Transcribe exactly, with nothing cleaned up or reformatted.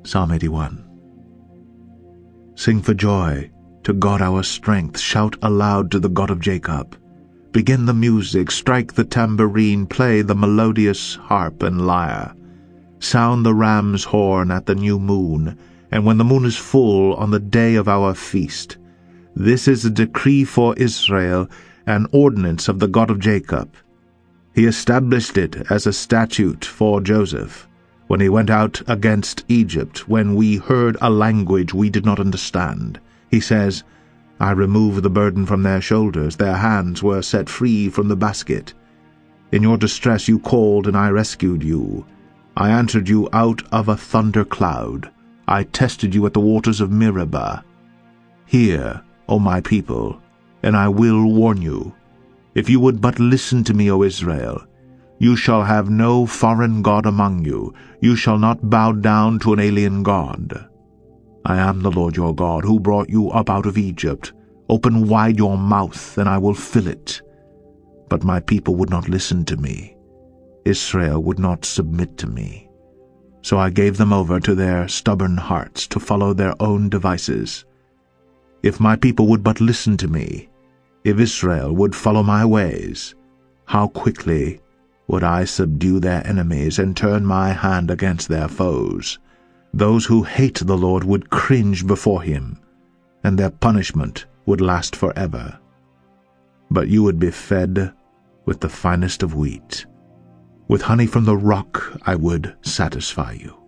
Psalm eighty-one. Sing for joy to God our strength, shout aloud to the God of Jacob. Begin the music, strike the tambourine, play the melodious harp and lyre. Sound the ram's horn at the new moon, and when the moon is full on the day of our feast. This is a decree for Israel, an ordinance of the God of Jacob. He established it as a statute for Joseph, when he went out against Egypt, when we heard a language we did not understand. He says, I removed the burden from their shoulders, their hands were set free from the basket. In your distress you called, and I rescued you. I answered you out of a thunder cloud. I tested you at the waters of Meribah. Hear, O my people, and I will warn you. If you would but listen to me, O Israel, you shall have no foreign god among you. You shall not bow down to an alien god. I am the Lord your God, who brought you up out of Egypt. Open wide your mouth, and I will fill it. But my people would not listen to me. Israel would not submit to me. So I gave them over to their stubborn hearts, to follow their own devices. If my people would but listen to me, if Israel would follow my ways, how quickly would I subdue their enemies and turn my hand against their foes. Those who hate the Lord would cringe before him, and their punishment would last forever. But you would be fed with the finest of wheat. With honey from the rock I would satisfy you.